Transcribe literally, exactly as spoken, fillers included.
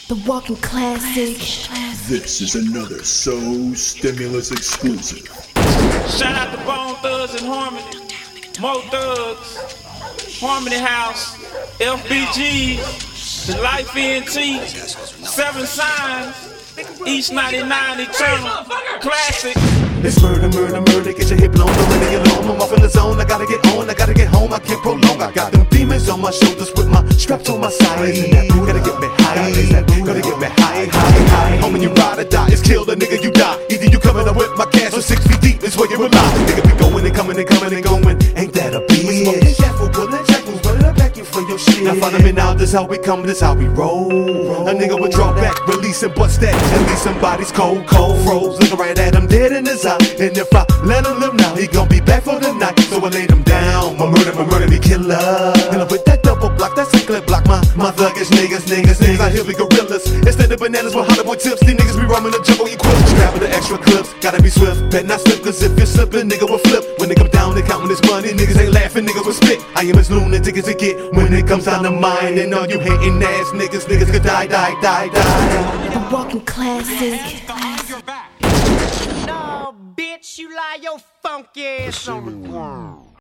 The Walking Classic. This is another Soul Stimulus exclusive. Shout out to Bone Thugs and Harmony, Mo Thugs, Harmony House, F B G, The Life E N T, Seven Signs, East ninety-nine Eternal, Classic. It's murder, murder, murder, get your hip blown, don't let it get long. I'm off in the zone, I gotta get on, I gotta get home, I can't prolong. I got them demons on my shoulders with my straps on my side. Gotta get me high, gotta get me high, high, high. Homie, you ride or die, it's kill the nigga you die. Either you coming up with my cash or six feet deep, is where you rely. Nigga be going and coming and coming and going, ain't that a bitch? Smoking careful, pulling jackals, running up back you for your shit. Now follow me now, this how we come, this how we roll. A nigga would draw back, release and bust that, and leave somebody's cold, cold froze. Looking right at him, dead in his eye. And if I let him live now, he gon' be back for the night. So I laid him down, my murder, my murder, me killer. And I with that double block, that clip block, my, my thuggish niggas, niggas, niggas out here be gorillas. Instead of bananas with Hollywood tips, these niggas be roaming the jungle equipped. Strapping the extra clips, gotta be swift, bet not slip, cause if you're slipping, nigga will flip. When they come down, they counting this money, niggas ain't laughing, niggas will spit. I am as lunatic as it get when it comes down to mine. And all you hating ass niggas, niggas could die, die, die, die. The Walking Classic. No, bitch, you lie your funky ass on the ground.